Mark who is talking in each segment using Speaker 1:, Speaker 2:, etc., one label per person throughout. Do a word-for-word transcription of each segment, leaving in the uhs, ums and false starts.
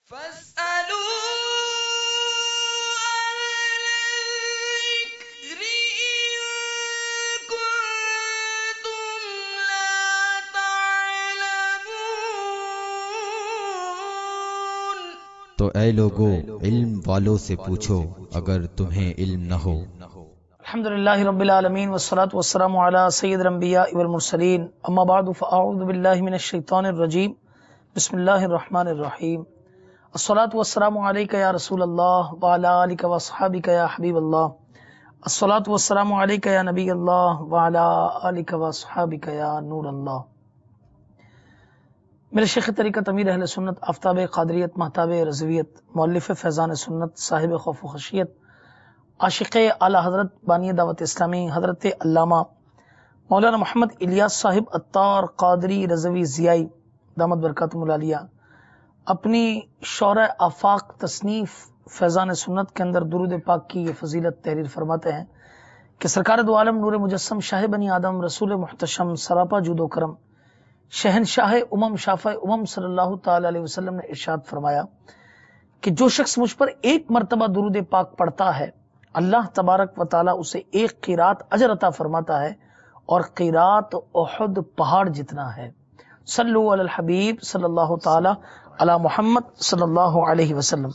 Speaker 1: فاسألوا الذكر إن كنتم لا تعلمون۔
Speaker 2: تو اے لوگو علم والوں سے پوچھو اگر تمہیں علم نہ ہو۔
Speaker 3: الحمدللہ رب العالمین والصلاة والسلام علی سید الانبیاء والمرسلین، اما بعد فاعوذ باللہ من الشیطان الرجیم، بسم اللہ الرحمن الرحیم۔ الصلاة والسلام علیک یا رسول اللہ وعلی آلک واصحابک یا حبیب اللہ، الصلاة والسلام علیک یا نبی اللہ وعلی آلک واصحابک یا نور اللہ۔ میرے شیخ طریقت امیر اہل سنت، آفتاب قادریت، مہتاب رضویت، مؤلف فیضان سنت، صاحب خوف و خشیت، عاشق اعلی حضرت بانی دعوت اسلامی حضرت علامہ مولانا محمد الیاس صاحب عطار قادری رضوی ضیائی دامت برکاتہم العالیہ اپنی شورۂ آفاق تصنیف فیضان سنت کے اندر درود پاک کی یہ فضیلت تحریر فرماتے ہیں کہ سرکار دو عالم نور مجسم شاہ بنی آدم رسول محتشم سراپا جود و کرم شہنشاہ امم شافع امم صلی اللہ تعالی علیہ وسلم نے ارشاد فرمایا کہ جو شخص مجھ پر ایک مرتبہ درود پاک پڑھتا ہے اللہ تبارک و تعالی اسے ایک قیرات اجر عطا فرماتا ہے اور قیرات احد پہاڑ جتنا ہے۔ صلو علی الحبیب صلی اللہ تعالی علی محمد صلی اللہ علیہ وسلم۔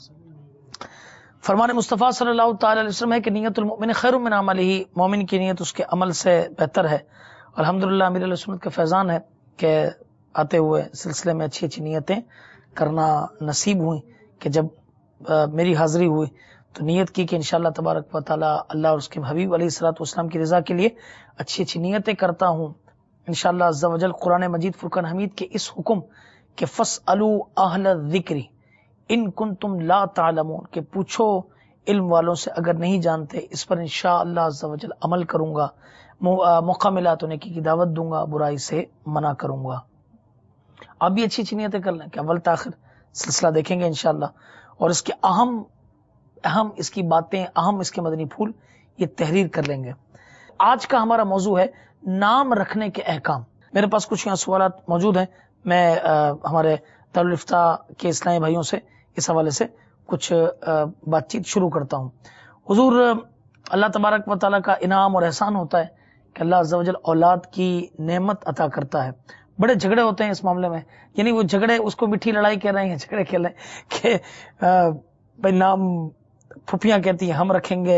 Speaker 3: فرمان مصطفیٰ صلی اللہ تعالی علیہ وسلم ہے کہ نیت المؤمن خیر من عملہ، مومن کی نیت اس کے عمل سے بہتر ہے۔ الحمدللہ امیر علیہ سنت کا فیضان ہے کہ آتے ہوئے سلسلے میں اچھی اچھی نیتیں کرنا نصیب ہوئی کہ جب میری حاضری ہوئی تو نیت کی کہ انشاءاللہ تبارک و تعالی اللہ اور اس کے حبیب علیہ الصلوۃ والسلام کی رضا کے لیے اچھی اچھی نیتیں کرتا ہوں انشاءاللہ عز و جل۔ قرآن مجید فرقان حمید کے اس حکم کہ فاسألوا اہل الذکر ان کنتم لا تعلمون، کہ پوچھو علم والوں سے اگر نہیں جانتے، اس پر انشاءاللہ عز و جل عمل کروں گا، موقع ملا تو نیکی کی دعوت دوں گا، برائی سے منع کروں گا۔ آپ بھی اچھی اچھی نیتیں کر لیں کہ اول تاخر سلسلہ دیکھیں گے انشاءاللہ، اور اس کے اہم اہم اس کی باتیں، اہم اس کے مدنی پھول یہ تحریر کر لیں گے۔ آج کا ہمارا موضوع ہے نام رکھنے کے احکام۔ میرے پاس کچھ یہاں سوالات موجود ہیں، میں ہمارے دارالفتاء کے اسلامی بھائیوں سے اس حوالے سے کچھ بات چیت شروع کرتا ہوں۔ حضور اللہ تبارک و تعالیٰ کا انعام اور احسان ہوتا ہے کہ اللہ عز و جل اولاد کی نعمت عطا کرتا ہے۔ بڑے جھگڑے ہوتے ہیں اس معاملے میں، یعنی وہ جھگڑے اس کو میٹھی لڑائی کہہ رہے ہیں، جھگڑے کہہ رہے ہیں کہ بھائی نام پھپھیاں کہتی ہیں ہم رکھیں گے،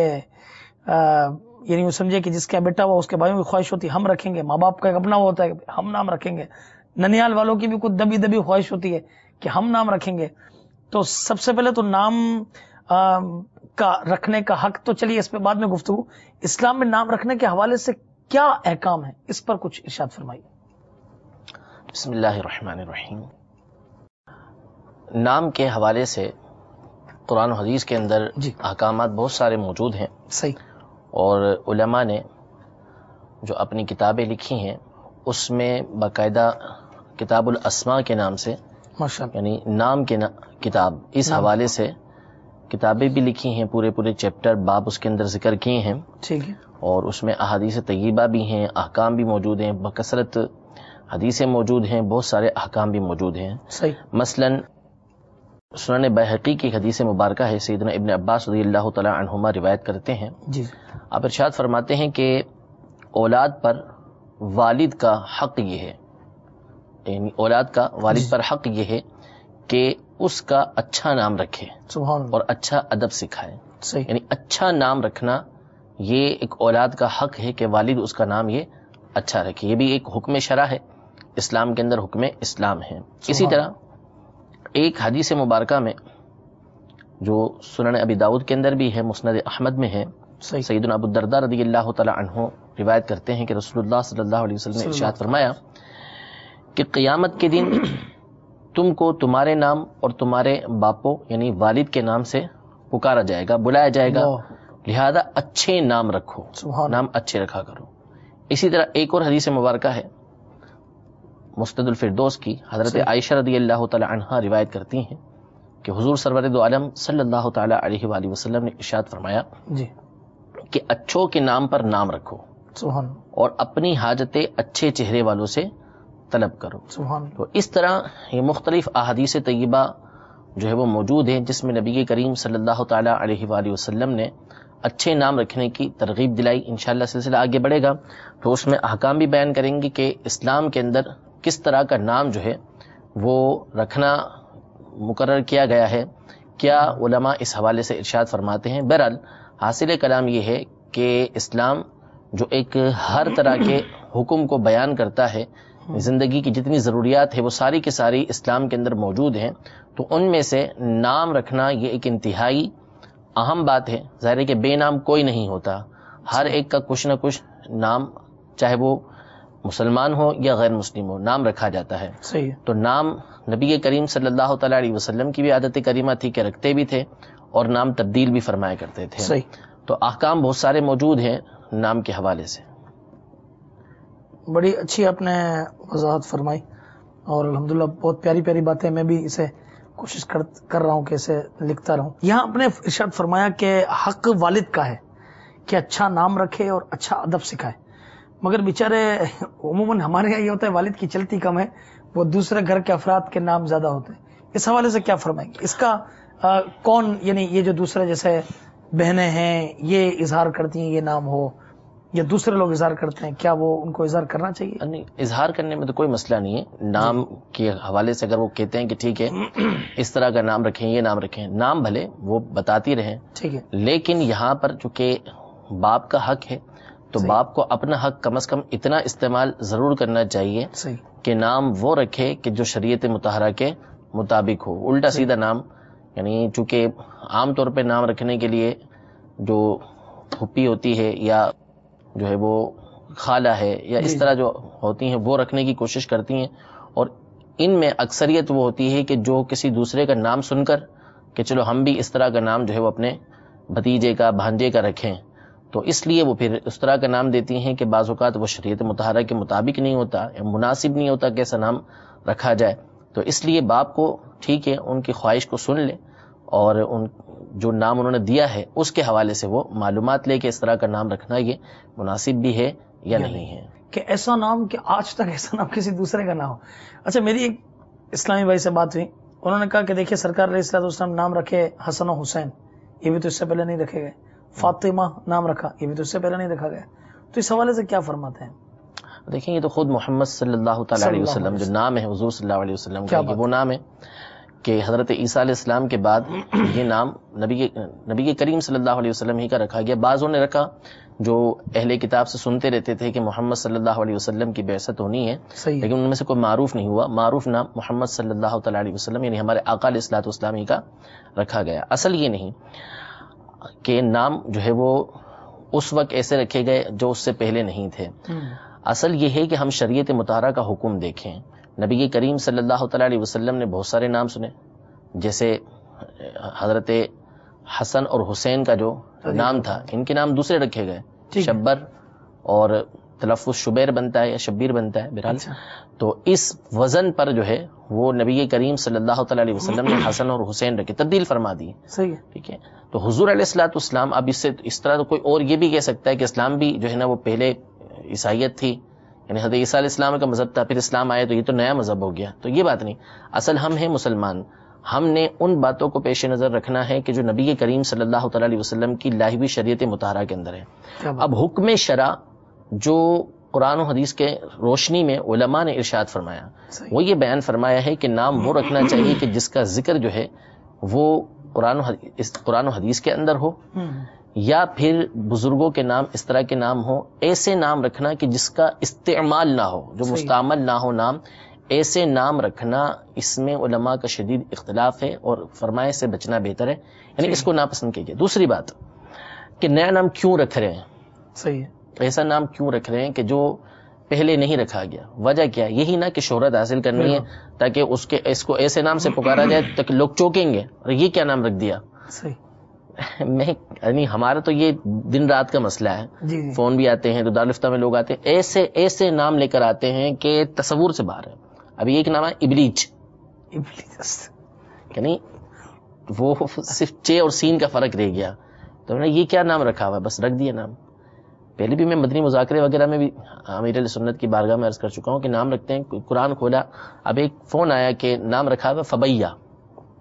Speaker 3: یعنی وہ سمجھے کہ جس کا بیٹا ہوا اس کے بھائیوں کی خواہش ہوتی ہے ہم رکھیں گے، ماں باپ کا ایک اپنا ہوتا ہے کہ ہم نام رکھیں گے، ننیال والوں کی بھی کچھ دبی دبی خواہش ہوتی ہے کہ ہم نام رکھیں گے۔ تو سب سے پہلے تو نام کا رکھنے کا حق تو چلیے اس پہ بعد میں گفتگو، اسلام میں نام رکھنے کے حوالے سے کیا احکام ہے اس پر کچھ ارشاد فرمائیے۔
Speaker 4: بسم اللہ الرحمن الرحیم۔ نام کے حوالے سے قرآن و حدیث کے اندر
Speaker 3: جی
Speaker 4: احکامات بہت سارے موجود ہیں،
Speaker 3: صحیح،
Speaker 4: اور علماء نے جو اپنی کتابیں لکھی ہیں اس میں باقاعدہ کتاب الاسماء کے نام سے،
Speaker 3: ماشاءاللہ،
Speaker 4: یعنی نام کے نا کتاب، اس حوالے سے کتابیں بھی لکھی ہیں، پورے پورے چیپٹر باب اس کے اندر ذکر کیے ہیں،
Speaker 3: ٹھیک ہے،
Speaker 4: اور اس میں احادیث طیبہ بھی ہیں، احکام بھی موجود ہیں، بکثرت حدیثیں موجود ہیں، بہت سارے احکام بھی موجود ہیں۔
Speaker 3: صحیح،
Speaker 4: مثلاً سنن بیہقی کی حدیث مبارکہ ہے، سیدنا ابن عباس رضی اللہ تعالی عنہما روایت کرتے ہیں،
Speaker 3: جی
Speaker 4: آپ ارشاد فرماتے ہیں کہ اولاد پر والد کا حق یہ ہے، یعنی اولاد کا والد پر حق یہ ہے کہ اس کا اچھا نام رکھے
Speaker 3: سبحان اللہ،
Speaker 4: اور اچھا ادب سکھائے۔
Speaker 3: صحیح،
Speaker 4: یعنی اچھا نام رکھنا یہ ایک اولاد کا حق ہے کہ والد اس کا نام یہ اچھا رکھے، یہ بھی ایک حکم شرع ہے، اسلام کے اندر حکم اسلام ہے۔ اسی طرح ایک حدیث مبارکہ میں جو سنن ابی داؤد کے اندر بھی ہے، مسند احمد میں ہے، سیدنا ابو الدرداء رضی اللہ تعالی عنہ روایت کرتے ہیں کہ رسول اللہ صلی اللہ علیہ وسلم نے ارشاد فرمایا کہ قیامت کے دن تم کو تمہارے نام اور تمہارے باپوں یعنی والد کے نام سے پکارا جائے گا، بلایا جائے گا، لہذا اچھے نام رکھو، نام اچھے رکھا کرو۔ اسی طرح ایک اور حدیث مبارکہ ہے مسند الفردوس کی، حضرت عائشہ رضی اللہ تعالی عنہا روایت کرتی ہیں کہ حضور سرور دو عالم صلی اللہ تعالی علیہ وآلہ وسلم نے ارشاد فرمایا
Speaker 3: جی
Speaker 4: کہ اچھوں کے نام پر نام رکھو،
Speaker 3: سبحان،
Speaker 4: اور اپنی حاجتیں اچھے چہرے والوں سے طلب کرو۔
Speaker 3: سبحان،
Speaker 4: تو اس طرح یہ مختلف احادیث طیبہ جو ہے وہ موجود ہیں جس میں نبی کریم صلی اللہ تعالیٰ علیہ وآلہ وسلم نے اچھے نام رکھنے کی ترغیب دلائی. انشاءاللہ سلسلہ آگے بڑھے گا تو اس میں احکام بھی بیان کریں گے کہ اسلام کے اندر کس طرح کا نام جو ہے وہ رکھنا مقرر کیا گیا ہے, کیا علماء اس حوالے سے ارشاد فرماتے ہیں. بہرحال حاصل کلام یہ ہے کہ اسلام جو ایک ہر طرح کے حکم کو بیان کرتا ہے, زندگی کی جتنی ضروریات ہے وہ ساری کی ساری اسلام کے اندر موجود ہیں, تو ان میں سے نام رکھنا یہ ایک انتہائی اہم بات ہے. ظاہر ہے کہ بے نام کوئی نہیں ہوتا, ہر ایک کا کچھ نہ کچھ نام, چاہے وہ مسلمان ہو یا غیر مسلم ہو, نام رکھا جاتا ہے.
Speaker 3: صحیح.
Speaker 4: تو نام نبی کریم صلی اللہ تعالیٰ علیہ وسلم کی بھی عادت کریمہ تھی کہ رکھتے بھی تھے اور نام تبدیل بھی فرمایا کرتے تھے.
Speaker 3: صحیح.
Speaker 4: تو احکام بہت سارے موجود ہیں نام کے حوالے سے.
Speaker 3: بڑی اچھی آپ نے وضاحت فرمائی اور الحمدللہ بہت پیاری پیاری باتیں, میں بھی اسے کوشش کر کر رہا ہوں کہ اسے لکھتا رہوں. یہاں آپ نے ارشاد فرمایا کہ حق والد کا ہے کہ اچھا نام رکھے اور اچھا ادب سکھائے, مگر بیچارے عموماً ہمارے یہاں یہ ہوتا ہے والد کی چلتی کم ہے, وہ دوسرے گھر کے افراد کے نام زیادہ ہوتے ہیں. اس حوالے سے کیا فرمائیں گے؟ اس کا آ, کون, یعنی یہ جو دوسرے جیسے بہنیں ہیں یہ اظہار کرتی ہیں یہ نام ہو, یا دوسرے لوگ اظہار کرتے ہیں, کیا وہ ان کو اظہار کرنا چاہیے؟
Speaker 4: نہیں, اظہار کرنے میں تو کوئی مسئلہ نہیں ہے. نام کے حوالے سے اگر وہ کہتے ہیں کہ ٹھیک ہے اس طرح کا نام رکھیں, یہ نام رکھیں, نام بھلے وہ بتاتی رہیں,
Speaker 3: ٹھیک ہے,
Speaker 4: لیکن یہاں پر چونکہ باپ کا حق ہے تو باپ کو اپنا حق کم از کم اتنا استعمال ضرور کرنا چاہیے
Speaker 3: صحیح,
Speaker 4: کہ نام وہ رکھے کہ جو شریعت مطہرہ کے مطابق ہو. الٹا سیدھا نام, یعنی چونکہ عام طور پہ نام رکھنے کے لیے جو پھوپھی ہوتی ہے یا جو ہے وہ خالہ ہے یا اس طرح جو ہوتی ہیں وہ رکھنے کی کوشش کرتی ہیں, اور ان میں اکثریت وہ ہوتی ہے کہ جو کسی دوسرے کا نام سن کر کہ چلو ہم بھی اس طرح کا نام جو ہے وہ اپنے بھتیجے کا بھانجے کا رکھیں, تو اس لیے وہ پھر اس طرح کا نام دیتی ہیں کہ بعض اوقات وہ شریعت مطہرہ کے مطابق نہیں ہوتا, مناسب نہیں ہوتا کہ ایسا نام رکھا جائے. تو اس لیے باپ کو ٹھیک ہے ان کی خواہش کو سن لے اور ان جو نام انہوں نے دیا ہے اس کے حوالے سے وہ معلومات لے کے اس طرح کا نام رکھنا یہ مناسب بھی ہے یا نہیں ہے.
Speaker 3: کہ ایسا نام کہ آج تک ایسا نام کسی دوسرے کا نہ ہو. اچھا, میری ایک اسلامی بھائی سے بات ہوئی, انہوں نے کہا کہ دیکھیے سرکار علیہ الصلوۃ والسلام نام رکھے حسن و حسین, یہ بھی تو اس سے پہلے نہیں رکھے گئے. فاطمہ نام رکھا, یہ بھی تو اس سے پہلے نہیں رکھا گیا. تو اس حوالے سے کیا فرماتے ہیں؟
Speaker 4: دیکھیں یہ تو خود محمد صلی اللہ تعالیٰ علیہ وسلم جو نام ہے حضور صلی اللہ علیہ وسلم کا, وہ نام ہے کہ حضرت عیسیٰ علیہ السلام کے بعد یہ نام نبی نبی کریم صلی اللہ علیہ وسلم ہی کا رکھا گیا. بعضوں نے رکھا جو اہل کتاب سے سنتے رہتے تھے کہ محمد صلی اللہ علیہ وسلم کی بعثت ہونی ہے, لیکن ان میں سے کوئی معروف نہیں ہوا. معروف نام محمد صلی اللہ تعالیٰ علیہ وسلم یعنی ہمارے آقا علیہ الصلوۃ والسلام ہی کا رکھا گیا. اصل یہ نہیں کہ نام جو ہے وہ اس وقت ایسے رکھے گئے جو اس سے پہلے نہیں تھے. اصل یہ ہے کہ ہم شریعت مطہرہ کا حکم دیکھیں. نبی کریم صلی اللہ تعالیٰ علیہ وسلم نے بہت سارے نام سنے, جیسے حضرت حسن اور حسین کا جو نام تھا ان کے نام دوسرے رکھے گئے, شبر اور تلفظ شبیر بنتا ہے یا شبیر بنتا ہے بہرحال. تو اس وزن پر جو ہے وہ نبی کریم صلی اللہ تعالیٰ علیہ وسلم نے حسن اور حسین رکھے, تبدیل فرما دی.
Speaker 3: صحیح ہے,
Speaker 4: ٹھیک ہے. تو حضور علیہ الصلوۃ والسلام, اب اس سے اس طرح تو کوئی اور یہ بھی کہہ سکتا ہے کہ اسلام بھی جو ہے نا وہ پہلے عیسائیت تھی, یعنی حضرت عیسیٰ علیہ السلام کا مذہب تھا, پھر اسلام آیا تو یہ تو نیا مذہب ہو گیا. تو یہ بات نہیں. اصل ہم ہیں مسلمان, ہم نے ان باتوں کو پیش نظر رکھنا ہے کہ جو نبی کریم صلی اللہ تعالیٰ علیہ وسلم کی لائی ہوئی شریعت مطہرہ کے اندر ہے. اب حکم شرع جو قرآن و حدیث کے روشنی میں علماء نے ارشاد فرمایا, وہ یہ بیان فرمایا ہے کہ نام وہ رکھنا چاہیے کہ جس کا ذکر جو ہے وہ قرآن و حدیث, قرآن و حدیث کے اندر ہو, یا پھر بزرگوں کے نام اس طرح کے نام ہو. ایسے نام رکھنا کہ جس کا استعمال نہ ہو, جو مستعمل نہ ہو نام, ایسے نام رکھنا اس میں علماء کا شدید اختلاف ہے اور فرمائے سے بچنا بہتر ہے, یعنی اس کو ناپسند کیجیے. دوسری بات کہ نیا نام کیوں رکھ رہے ہیں,
Speaker 3: صحیح ہے,
Speaker 4: ایسا نام کیوں رکھ رہے ہیں کہ جو پہلے نہیں رکھا گیا. وجہ کیا؟ یہی نا کہ شہرت حاصل کرنی ہے تاکہ اس کے اس کو ایسے نام سے پکارا جائے تاکہ لوگ چوکیں گے, اور یہ کیا نام رکھ دیا.
Speaker 3: صحیح,
Speaker 4: میں یعنی ہمارا تو یہ دن رات کا مسئلہ ہے.
Speaker 3: جی جی.
Speaker 4: فون بھی آتے ہیں تو دارالفتہ میں لوگ آتے ہیں, ایسے ایسے نام لے کر آتے ہیں کہ تصور سے باہر ہے. ابھی ایک نام ہے ابلیچ, یعنی وہ صرف چے اور سین کا فرق رہ گیا. تو میں نے یہ کیا نام رکھا ہوا ہے, بس رکھ دیا نام. پہلے بھی میں مدنی مذاکرے وغیرہ میں بھی امیر علیہ سنت کی بارگاہ میں عرض کر چکا ہوں کہ نام رکھتے ہیں. قرآن کھولا, اب ایک فون آیا کہ نام رکھا ہوا فبیہ.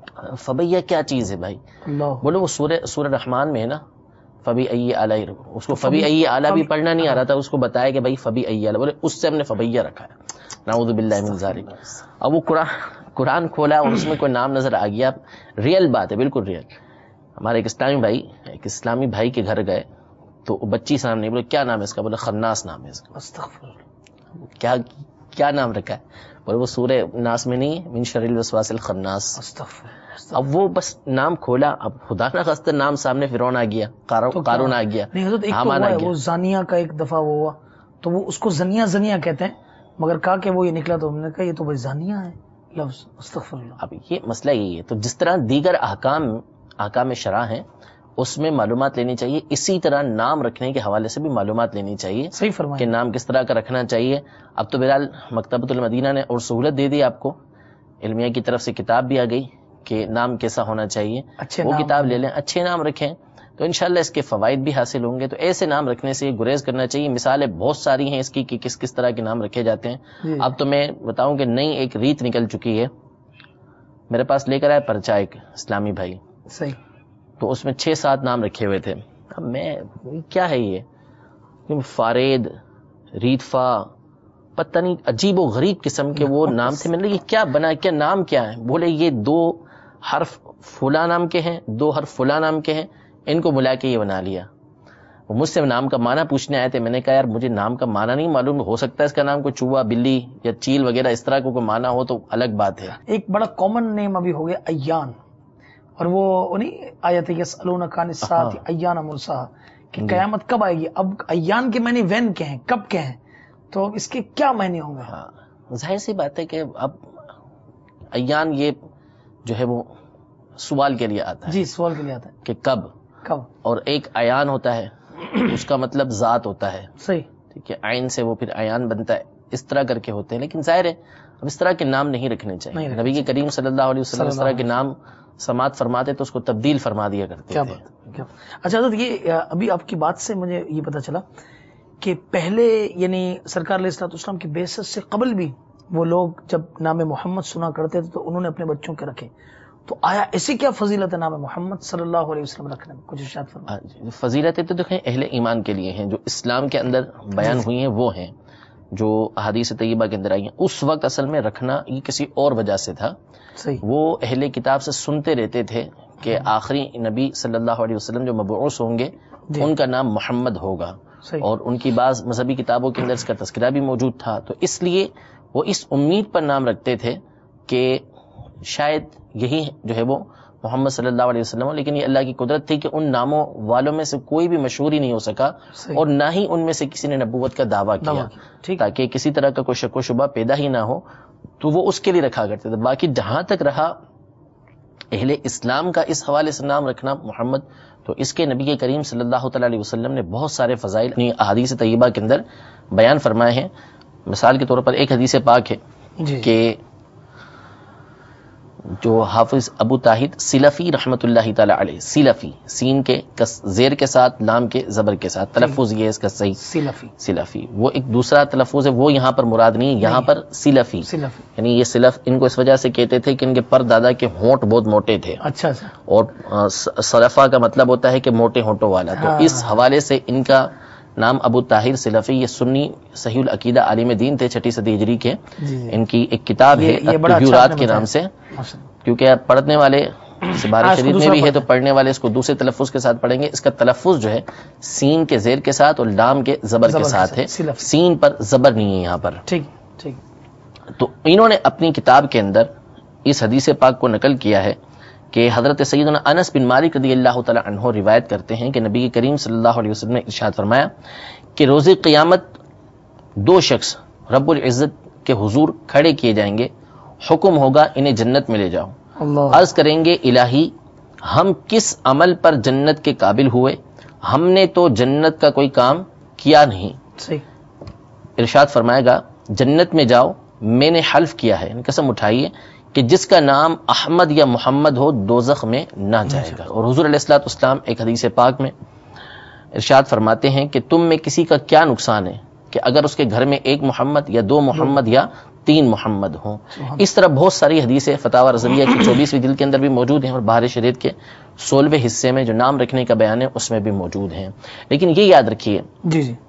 Speaker 4: فبیہ کیا چیز ہے بھائی؟
Speaker 3: اللہ
Speaker 4: بولے وہ سورہ سورہ رحمان میں ہے نا، فبی ای اعلی، اس کو فبی ای اعلی بھی پڑھنا نہیں آ رہا تھا، اس کو بتایا کہ بھائی فبی ای اعلی، بولے اس سے ہم نے فبیہ رکھا ہے، نعوذ باللہ من ذالک۔ اب وہ قرآن قرآن کھولا اور اس میں کوئی نام نظر آ گیا، ریئل بات ہے، بالکل ریئل۔ ہمارے ایک اسلامی بھائی ایک اسلامی بھائی کے گھر گئے تو وہ بچی سامنے، بولے کیا نام ہے اس کا؟ بولے خناس نام ہے اس کا۔
Speaker 3: استغفر اللہ،
Speaker 4: کیا کیا نام رکھا ہے؟ بولے وہ سورہ ناس میں نہیں، من شر الوسواس الخناس۔
Speaker 3: استغفر اللہ۔
Speaker 4: اب وہ بس نام کھولا، اب خدا نہ خواستہ نام سامنے فرعون آ گیا، قارون قارون آ گیا،
Speaker 3: نہیں حضرت ایک تو
Speaker 4: حامان
Speaker 3: ہوا
Speaker 4: آ
Speaker 3: ہے،
Speaker 4: گیا۔
Speaker 3: وہ زانیہ کا ایک دفعہ وہ ہوا تو وہ اس کو زنیہ زنیہ کہتے ہیں، مگر کہا کہ وہ یہ نکلا تو ہم نے کہا یہ تو بھائی زانیہ ہے لفظ، استغفر اللہ۔
Speaker 4: اب یہ مسئلہ یہی ہے، تو جس طرح دیگر احکام احکام شرع ہیں اس میں معلومات لینی چاہیے، اسی طرح نام رکھنے کے حوالے سے بھی معلومات لینی چاہیے
Speaker 3: صحیح
Speaker 4: کہ
Speaker 3: فرمایا۔
Speaker 4: نام کس طرح کا رکھنا چاہیے۔ اب تو بہرحال مکتبۃ المدینہ نے اور سہولت دے دی آپ کو، علمیہ کی طرف سے کتاب بھی آ گئی کہ نام کیسا ہونا چاہیے،
Speaker 3: اچھے
Speaker 4: وہ
Speaker 3: نام
Speaker 4: کتاب لے لیں، اچھے نام رکھیں تو انشاءاللہ اس کے فوائد بھی حاصل ہوں گے۔ تو ایسے نام رکھنے سے گریز کرنا چاہیے۔ مثالیں بہت ساری ہیں اس کی کہ کس کس طرح کے نام رکھے جاتے ہیں۔
Speaker 3: جی۔
Speaker 4: اب تو میں بتاؤں کہ نئی ایک ریت نکل چکی ہے، میرے پاس لے کر آئے پرچہ ایک اسلامی بھائی،
Speaker 3: صحیح،
Speaker 4: تو اس میں چھ سات نام رکھے ہوئے تھے۔ اب میں کیا ہے یہ فارید، ریتفا، پتہ نہیں عجیب و غریب قسم کے وہ نام تھے۔ میں نے یہ کیا بنا، کیا نام کیا ہے؟ بولے یہ دو حرف فلاں نام کے ہیں، دو حرف فلاں نام کے ہیں، ان کو ملا کے یہ بنا لیا۔ وہ مجھ سے نام کا معنی پوچھنے آئے تھے، میں نے کہا یار مجھے نام کا معنی نہیں معلوم، ہو سکتا ہے اس کا نام کوئی چوہا، بلی یا چیل وغیرہ اس طرح کو کوئی معنی ہو تو الگ بات ہے۔
Speaker 3: ایک بڑا کامن نیم ابھی ہو گیا ایان، اور وہ نہیں آیت یسألونک عن الساعۃ ایان مرساہا کہ قیامت کب آئے گی۔ اب ایان کے معنی وین کے ہیں، کب کے ہیں، تو اب اس کے کیا معنی ہوں گے؟
Speaker 4: ہاں ظاہر سی بات ہے کہ اب ایان یہ جو ہے وہ سوال کے لیے آتا ہے
Speaker 3: جی، سوال کے لیے آتا ہے
Speaker 4: کہ کب،
Speaker 3: کب،
Speaker 4: اور ایک ایان ہوتا ہے اس کا مطلب ذات ہوتا ہے،
Speaker 3: صحیح،
Speaker 4: ٹھیک ہے، عین سے وہ پھر ایان بنتا ہے، اس طرح کر کے ہوتے ہیں۔ لیکن ظاہر ہے اب اس طرح کے نام نہیں رکھنے
Speaker 3: نہیں
Speaker 4: چاہیے۔
Speaker 3: رکھنے
Speaker 4: نبی کے کریم صلی اللہ علیہ وسلم اس طرح کے نام سماعت فرماتے تو اس کو تبدیل فرما دیا کرتے
Speaker 3: کیا
Speaker 4: تھے۔
Speaker 3: بات، کیا بات۔ اچھا حضرت یہ ابھی آپ کی بات سے مجھے یہ پتا چلا کہ پہلے یعنی سرکار علیہ الصلوۃ والسلام کی بعثت سے قبل بھی وہ لوگ جب نام محمد سنا کرتے تھے تو انہوں نے اپنے بچوں کے رکھے، تو آیا ایسی کیا فضیلت ہے نام محمد صلی اللہ علیہ وسلم رکھنے میں؟ کچھ ارشاد فرمائیں۔
Speaker 4: فضیلتیں تو دیکھیں اہل ایمان کے لیے ہیں، جو اسلام کے اندر بیان ہوئی ہیں وہ ہیں، جو احادیث طیبہ کے اندر آئی ہیں۔ اس وقت اصل میں رکھنا یہ کسی اور وجہ سے تھا،
Speaker 3: صحیح،
Speaker 4: وہ اہل کتاب سے سنتے رہتے تھے کہ آخری نبی صلی اللہ علیہ وسلم جو مبعوث ہوں گے
Speaker 3: جی،
Speaker 4: ان کا نام محمد ہوگا،
Speaker 3: صحیح،
Speaker 4: اور ان کی بعض مذہبی کتابوں کے اندر اس کا تذکرہ بھی موجود تھا، تو اس لیے وہ اس امید پر نام رکھتے تھے کہ شاید یہی جو ہے وہ محمد صلی اللہ علیہ وسلم ہو۔ لیکن یہ اللہ کی قدرت تھی کہ ان ناموں والوں میں سے کوئی بھی مشہور ہی نہیں ہو سکا،
Speaker 3: صحیح،
Speaker 4: اور نہ ہی ان میں سے کسی نے نبوت کا دعویٰ کیا،
Speaker 3: دعویٰ کیا، ٹھیک،
Speaker 4: تاکہ کسی طرح کا کوئی شک و شبہ پیدا ہی نہ ہو، تو وہ اس کے لیے رکھا کرتے تھے۔ باقی جہاں تک رہا اہل اسلام کا اس حوالے سے نام رکھنا محمد، تو اس کے نبی کریم صلی اللہ تعالی علیہ وسلم نے بہت سارے فضائل اپنی احادیث طیبہ کے اندر بیان فرمائے ہیں۔ مثال کے طور پر ایک حدیث پاک ہے
Speaker 3: جی،
Speaker 4: کہ جو حافظ ابو طاہر سلفی رحمۃ اللہ تعالی علیہ، سلفی سین کے زیر کے ساتھ لام کے زبر کے ساتھ تلفظ یہ ہے اس کا صحیح
Speaker 3: سلفی،
Speaker 4: سلفی، وہ ایک دوسرا تلفظ ہے، وہ یہاں پر مراد نہیں، یہاں پر سلفی،
Speaker 3: سلفی،
Speaker 4: یعنی یہ سلف ان کو اس وجہ سے کہتے تھے کہ ان کے پر دادا کے ہونٹ بہت موٹے تھے،
Speaker 3: اچھا اچھا،
Speaker 4: اور سلفا کا مطلب ہوتا ہے کہ موٹے ہونٹوں والا، تو اس حوالے سے ان کا نام ابو طاہر سلفی، یہ سنی صحیح العقیدہ عالم دین تھے چھٹی صدی ہجری کے، ان کی ایک کتاب ہے الطیورات کے نام سے، کیونکہ پڑھنے والے بارہ شریف میں بھی ہے تو پڑھنے والے اس کو دوسرے تلفظ کے ساتھ پڑھیں گے۔ اس کا تلفظ جو ہے سین کے زیر کے ساتھ اور لام کے زبر کے ساتھ ہے، سین پر زبر نہیں ہے یہاں پر،
Speaker 3: ٹھیک ٹھیک۔
Speaker 4: تو انہوں نے اپنی کتاب کے اندر اس حدیث پاک کو نقل کیا ہے کہ حضرت سیدنا انس بن مالک رضی اللہ تعالی عنہ روایت کرتے ہیں کہ نبی کریم صلی اللہ علیہ وسلم نے ارشاد فرمایا کہ روز قیامت دو شخص رب العزت کے حضور کھڑے کیے جائیں گے، حکم ہوگا انہیں جنت میں لے جاؤ،
Speaker 3: اللہ،
Speaker 4: عرض کریں گے الہی ہم کس عمل پر جنت کے قابل ہوئے، ہم نے تو جنت کا کوئی کام کیا نہیں۔
Speaker 3: صحیح،
Speaker 4: ارشاد فرمائے گا جنت میں جاؤ، میں نے حلف کیا ہے، یعنی قسم اٹھائی ہے کہ جس کا نام احمد یا محمد ہو دوزخ میں نہ جائے گا۔ اور حضور علیہ الصلوۃ والسلام ایک حدیث پاک میں ارشاد فرماتے ہیں کہ تم میں کسی کا کیا نقصان ہے کہ اگر اس کے گھر میں ایک محمد یا دو محمد یا تین محمد ہوں. اس طرح بہت ساری حدیثیں فتاوی رضویہ کی چوبیسویں جلد کے اندر بھی موجود ہیں اور بہار شریعت کے سولہویں حصے میں جو نام رکھنے کا بیان ہے اس میں بھی موجود ہیں. لیکن یہ یاد رکھیے
Speaker 3: جی جی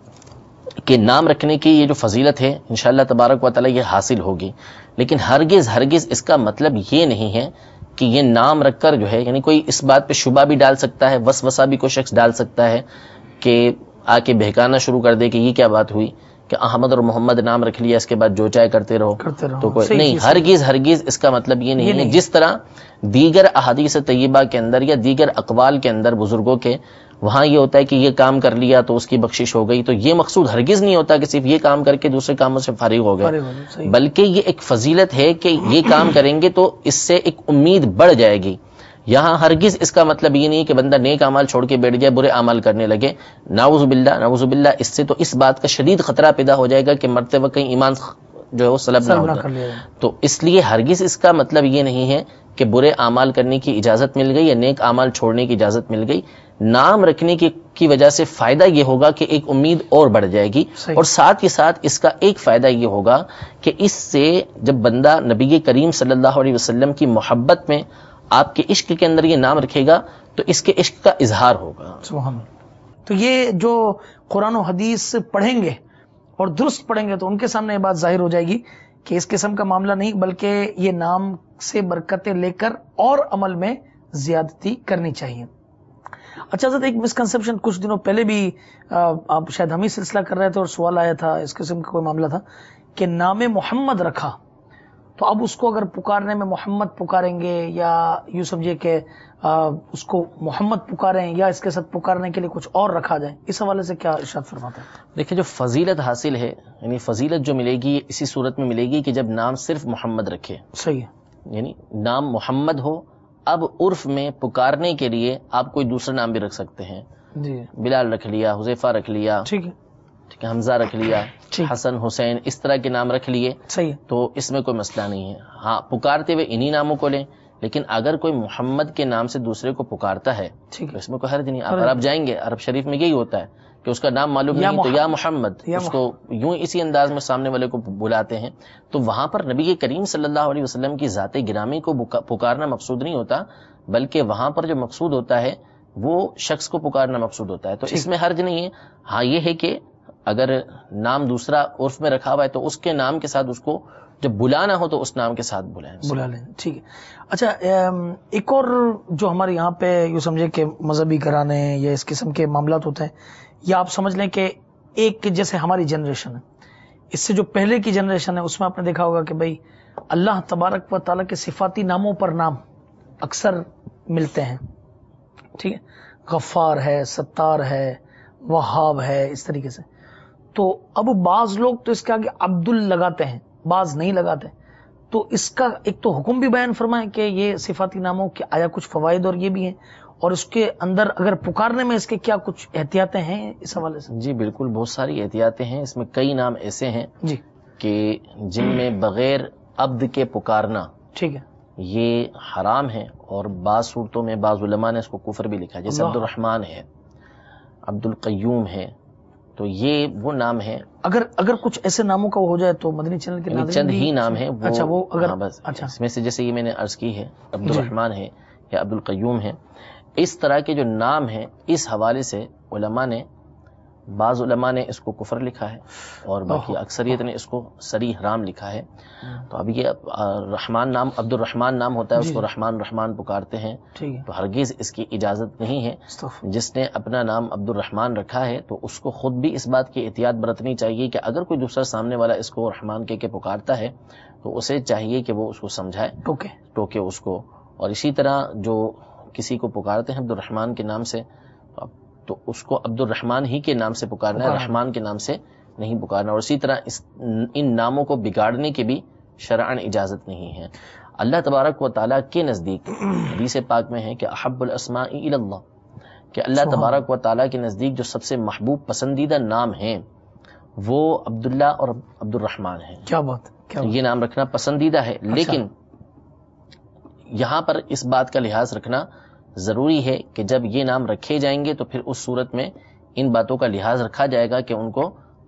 Speaker 4: کہ نام رکھنے کی یہ جو فضیلت ہے انشاءاللہ تبارک و تعالی یہ حاصل ہوگی، لیکن ہرگز ہرگز اس کا مطلب یہ نہیں ہے کہ یہ نام رکھ کر جو ہے، یعنی کوئی اس بات پہ شبہ بھی ڈال سکتا ہے، وسوسہ بھی کوئی شخص ڈال سکتا ہے کہ آ کے بہکانا شروع کر دے کہ یہ کیا بات ہوئی کہ احمد اور محمد نام رکھ لیا، اس کے بعد جو چاہے کرتے رہو
Speaker 3: کرتے رہو.
Speaker 4: تو کوئی
Speaker 3: صحیح
Speaker 4: نہیں.
Speaker 3: چیز.
Speaker 4: ہرگز ہرگز اس کا مطلب یہ نہیں
Speaker 3: یہ
Speaker 4: ہے.
Speaker 3: نہیں.
Speaker 4: جس طرح دیگر احادیث طیبہ کے اندر یا دیگر اقوال کے اندر بزرگوں کے وہاں یہ ہوتا ہے کہ یہ کام کر لیا تو اس کی بخشش ہو گئی، تو یہ مقصود ہرگز نہیں ہوتا کہ صرف یہ کام کر کے دوسرے کاموں سے فارغ ہو گئے،
Speaker 3: صحیح.
Speaker 4: بلکہ یہ ایک فضیلت ہے کہ یہ کام کریں گے تو اس سے ایک امید بڑھ جائے گی. یہاں ہرگز اس کا مطلب یہ نہیں کہ بندہ نیک اعمال چھوڑ کے بیٹھ جائے، برے اعمال کرنے لگے. نعوذ باللہ نعوذ باللہ، اس سے تو اس بات کا شدید خطرہ پیدا ہو جائے گا کہ مرتے وقت کہیں ایمان جو ہے وہ سلب نہ ہوتا. تو اس لیے ہرگز اس کا مطلب یہ نہیں ہے کہ برے اعمال کرنے کی اجازت مل گئی یا نیک اعمال چھوڑنے کی اجازت مل گئی. نام رکھنے کی کی وجہ سے فائدہ یہ ہوگا کہ ایک امید اور بڑھ جائے گی، اور ساتھ ہی ساتھ اس کا ایک فائدہ یہ ہوگا کہ اس سے جب بندہ نبی کریم صلی اللہ علیہ وسلم کی محبت میں، آپ کے عشق کے اندر یہ نام رکھے گا تو اس کے عشق کا اظہار ہوگا.
Speaker 3: سبحان اللہ. تو یہ جو قرآن و حدیث پڑھیں گے اور درست پڑھیں گے تو ان کے سامنے یہ بات ظاہر ہو جائے گی کہ اس قسم کا معاملہ نہیں، بلکہ یہ نام سے برکتیں لے کر اور عمل میں زیادتی کرنی چاہیے. اچھا حضرت، ایک مسکنسپشن کچھ دنوں پہلے بھی آپ شاید ہم ہی سلسلہ کر رہے تھے اور سوال آیا تھا، اس قسم کا کوئی معاملہ تھا کہ نام محمد رکھا تو اب اس کو اگر پکارنے میں محمد پکاریں گے یا یوں سمجھے کہ اس کو محمد پکاریں یا اس کے ساتھ پکارنے کے لیے کچھ اور رکھا جائے، اس حوالے سے کیا ارشاد فرماتے ہیں؟
Speaker 4: دیکھیں، جو فضیلت حاصل ہے، یعنی فضیلت جو ملے گی اسی صورت میں ملے گی کہ جب نام صرف محمد رکھے.
Speaker 3: صحیح ہے.
Speaker 4: یعنی نام محمد ہو، اب عرف میں پکارنے کے لیے آپ کوئی دوسرا نام بھی رکھ سکتے ہیں.
Speaker 3: جی
Speaker 4: بلال رکھ لیا، حذیفہ رکھ لیا،
Speaker 3: ٹھیک ہے،
Speaker 4: ٹھیک ہے، حمزہ رکھ لیا، حسن حسین، اس طرح کے نام رکھ لیے.
Speaker 3: صحیح ہے.
Speaker 4: تو اس میں کوئی مسئلہ نہیں ہے. ہاں، پکارتے ہوئے انہی ناموں کو لیں، لیکن اگر کوئی محمد کے نام سے دوسرے کو پکارتا ہے تو اس میں کوئی حرج نہیں. آپ عرب جائیں گے، عرب شریف میں یہی ہوتا ہے کہ اس کا نام معلوم نہیں تو یا محمد، اس کو یوں اسی انداز میں سامنے والے کو بلاتے ہیں. تو وہاں پر نبی کریم صلی اللہ علیہ وسلم کی ذات گرامی کو پکارنا مقصود نہیں ہوتا، بلکہ وہاں پر جو مقصود ہوتا ہے وہ شخص کو پکارنا مقصود ہوتا ہے. تو اس میں حرج نہیں ہے. ہاں یہ ہے کہ اگر نام دوسرا عرف میں رکھا ہوا ہے تو اس کے نام کے ساتھ اس کو جب بلانا ہو تو اس نام کے ساتھ بلائیں،
Speaker 3: بلا لیں. ٹھیک ہے. اچھا، ایک اور جو ہمارے یہاں پہ یوں سمجھے کہ مذہبی گھرانے یا اس قسم کے معاملات ہوتے ہیں، یا آپ سمجھ لیں کہ ایک جیسے ہماری جنریشن ہے، اس سے جو پہلے کی جنریشن ہے اس میں آپ نے دیکھا ہوگا کہ بھائی اللہ تبارک و تعالیٰ کے صفاتی ناموں پر نام اکثر ملتے ہیں. ٹھیک ہے، غفار ہے، ستار ہے، وہاب ہے، اس طریقے سے. تو اب بعض لوگ تو اس کے آگے عبد ال لگاتے ہیں، بعض نہیں لگاتے. تو اس کا ایک تو حکم بھی بیان فرمائیں کہ یہ صفاتی ناموں کے آیا کچھ فوائد اور یہ بھی ہیں، اور اس کے اندر اگر پکارنے میں اس کے کیا کچھ احتیاطیں ہیں اس حوالے سے؟
Speaker 4: جی بالکل، بہت ساری احتیاطیں ہیں. اس میں کئی نام ایسے ہیں
Speaker 3: جی
Speaker 4: کہ جن میں بغیر عبد کے پکارنا
Speaker 3: ٹھیک ہے
Speaker 4: یہ حرام ہے، اور بعض صورتوں میں بعض علماء نے اس کو کفر بھی لکھا ہے. جیسے عبد الرحمن ہے، عبد القیوم ہے، تو یہ وہ نام ہے.
Speaker 3: اگر اگر کچھ ایسے ناموں کا ہو جائے تو مدنی چینل کے ناظرین
Speaker 4: چند
Speaker 3: بھی-
Speaker 4: ہی نام ہیں وہ.
Speaker 3: اچھا، وہ اگر
Speaker 4: ہاں بس
Speaker 3: اچھا
Speaker 4: اس میں سے جیسے یہ میں نے عرض کی ہے عبد
Speaker 3: جی.
Speaker 4: الرحمن ہے یا عبد القیوم ہے، اس طرح کے جو نام ہیں اس حوالے سے علماء نے، بعض علماء نے اس کو کفر لکھا ہے اور باقی اکثریت نے اس کو صریح حرام لکھا ہے. تو اب یہ رحمان نام، عبد الرحمن نام ہوتا ہے، اس کو رحمان رحمان پکارتے ہیں،
Speaker 3: ٹھیک ہے.
Speaker 4: تو ہرگز اس کی اجازت نہیں ہے.
Speaker 3: استغفر.
Speaker 4: جس نے اپنا نام عبد الرحمن رکھا ہے تو اس کو خود بھی اس بات کی احتیاط برتنی چاہیے کہ اگر کوئی دوسرا سامنے والا اس کو رحمان کہہ کے پکارتا ہے تو اسے چاہیے کہ وہ اس کو سمجھائے،
Speaker 3: اوکے
Speaker 4: ٹوکے اس کو. اور اسی طرح جو کسی کو پکارتے ہیں عبد الرحمن کے نام سے تو اس کو عبد الرحمن ہی کے نام سے پکارنا ہے، رحمان کے نام سے نہیں پکارنا. اور اسی طرح اس ان ناموں کو بگاڑنے کی بھی شرعاً اجازت نہیں ہے. اللہ تبارک و تعالیٰ کے نزدیک حدیث پاک میں ہے کہ احب الاسماء الی اللہ، کہ اللہ تبارک و تعالیٰ کے نزدیک جو سب سے محبوب پسندیدہ نام ہیں وہ عبداللہ اور عبد الرحمن ہیں.
Speaker 3: کیا بات کیا بات.
Speaker 4: یہ نام رکھنا پسندیدہ ہے، لیکن یہاں پر اس بات کا لحاظ رکھنا ضروری ہے کہ جب یہ نام رکھے جائیں گے تو پھر اس صورت میں ان باتوں کا لحاظ رکھا جائے گا کہ ان کو